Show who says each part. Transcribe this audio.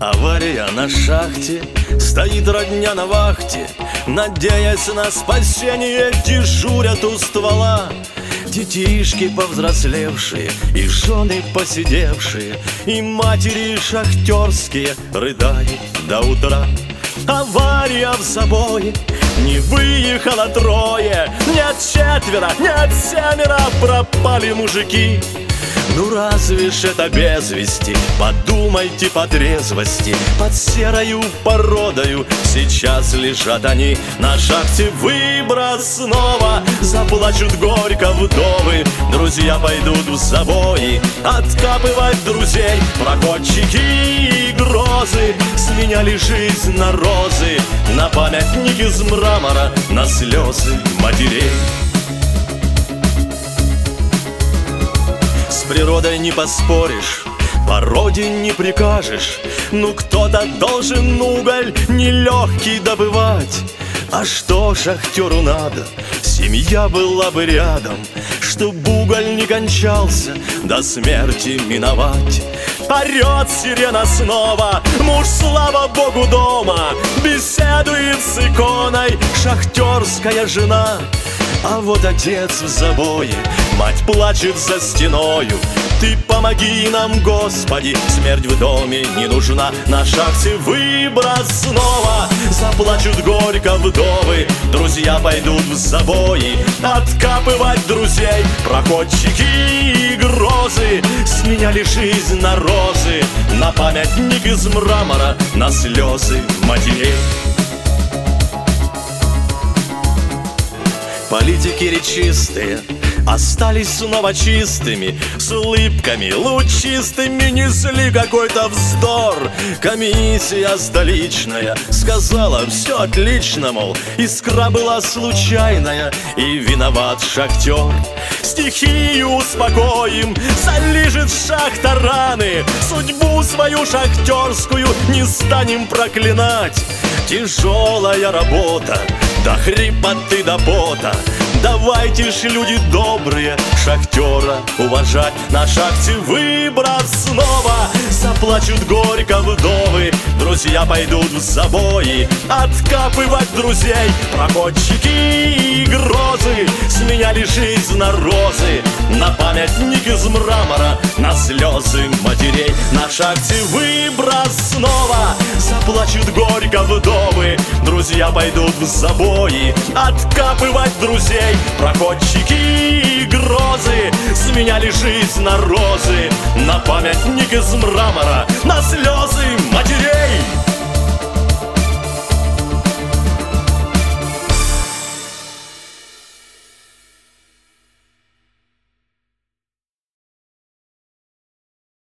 Speaker 1: Авария на шахте, стоит родня на вахте, надеясь на спасение, дежурят у ствола. Детишки повзрослевшие, и жены посидевшие, и матери шахтерские рыдают до утра. Авария в забое, не выехало трое, нет четверо, нет семеро, пропали мужики. Ну разве ж это без вести? Подумайте по трезвости. Под серою породою сейчас лежат они. На шахте выброс снова, заплачут горько вдовы. Друзья пойдут в забои откапывать друзей. Проходчики и грозы сменяли жизнь на розы, на памятник из мрамора, на слезы матерей. С природой не поспоришь, породе не прикажешь. Ну кто-то должен уголь нелегкий добывать. А что шахтеру надо? Семья была бы рядом, чтоб уголь не кончался, до смерти миновать. Орет сирена снова, муж, слава богу, дома, беседует с иконой шахтерская жена. А вот отец в забое, мать плачет за стеною. Ты помоги нам, Господи, смерть в доме не нужна. На шахте выброс снова, заплачут горько вдовы. Друзья пойдут в забои откапывать друзей. Проходчики и грозы сменяли жизнь на розы, на памятник из мрамора, на слезы матерей. Политики речистые остались снова чистыми, с улыбками лучистыми несли какой-то вздор. Комиссия столичная сказала: все отлично, мол, искра была случайная, и виноват шахтер. Стихию успокоим, залижет шахта раны, судьбу свою шахтерскую не станем проклинать. Тяжелая работа, до хрипоты, до пота. Давайте ж, люди добрые, шахтера уважать. На шахте выброс снова, заплачут горько вдовы. Друзья пойдут в забои откапывать друзей. Проходчики и грозы сменяли жизнь на розы, на памятник из мрамора, на слезы матерей. На шахте выброс снова, заплачут горько вдовы. Друзья пойдут в забои откапывать друзей. Проходчики и грозы сменяли жизнь на розы, на памятник из мрамора, на слезы матерей.